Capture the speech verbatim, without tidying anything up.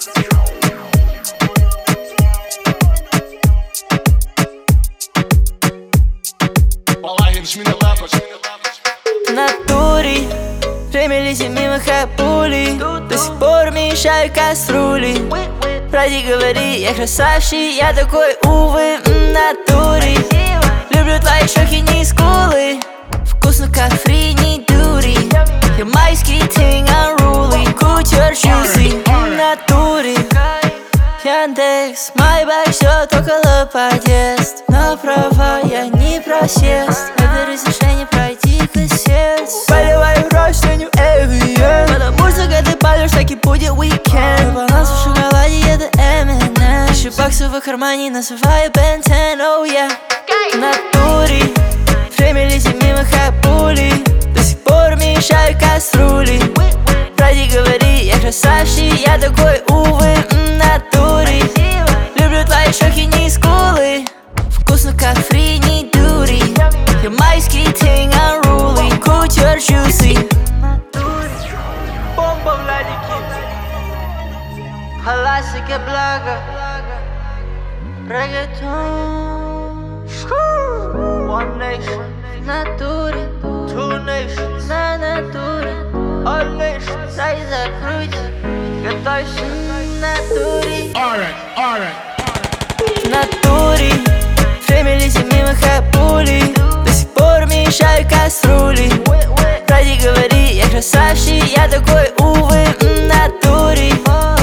В натуре время летит мимо как пули. До сих пор мешаю кастрюли. Правде говори, я красавчик, я такой, увы, в натуре. Люблю твои щеки, не скулы. Вкусно как фри, не дури. You're my sweet thing, unruly. Couture juicy, в натуре. Яндекс, Майбах, ждет около подъезд. Но права я не просест. Это разрешение пройти к сердцу. Поливаю кровь, что не эвиен. Потому что когда ты палишь, так и будет уикенд. Баланс в шоколаде, это эм энд эм. Тысячу баксов в кармане, называю бен десять, oh yeah. В натуре время летит мимо как пули. До сих пор мешаю кастрюли. Правде говори, я красавчик, я такой, увы, в натуре. Люблю твои щеки, не скулы. Вкусно как фри, не дури. You're my sweet thing, unruly. Couture juicy. Бомба Владики. Халасика блага. Реггаетон. One nation. В натуре, Two nations. на натуре. All nations. Дай закрыть, Готовься. в натуре. Alright, alright. В натуре время летит мимо как пули. До сих пор мешаю кастрюли. Правде говори, я красавчик, я такой, увы, в натуре.